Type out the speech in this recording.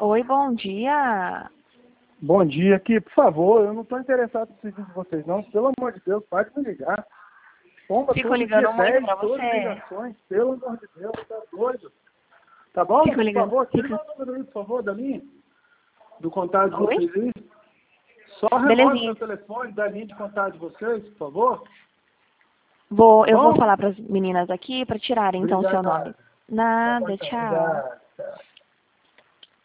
Oi, bom dia. Bom dia, aqui, por favor, eu não estou interessado no serviço de vocês, não. Pelo amor de Deus, pare de me ligar. Pomba Fico todo dia ligando muito 10, pra 12 você. ligações, pelo amor de Deus, tá doido. Tá bom? Fico Por ligando. favor, tira meu número aí, por favor, da linha, do contato de Oi? vocês aí. Só remove Belezinha. meu telefone da linha de contato de vocês, por favor. Tá Eu vou bom? falar pras meninas aqui pra tirarem então o seu Obrigado. nome. Tá bom, Nada, então. tchau. Obrigado. Tchau.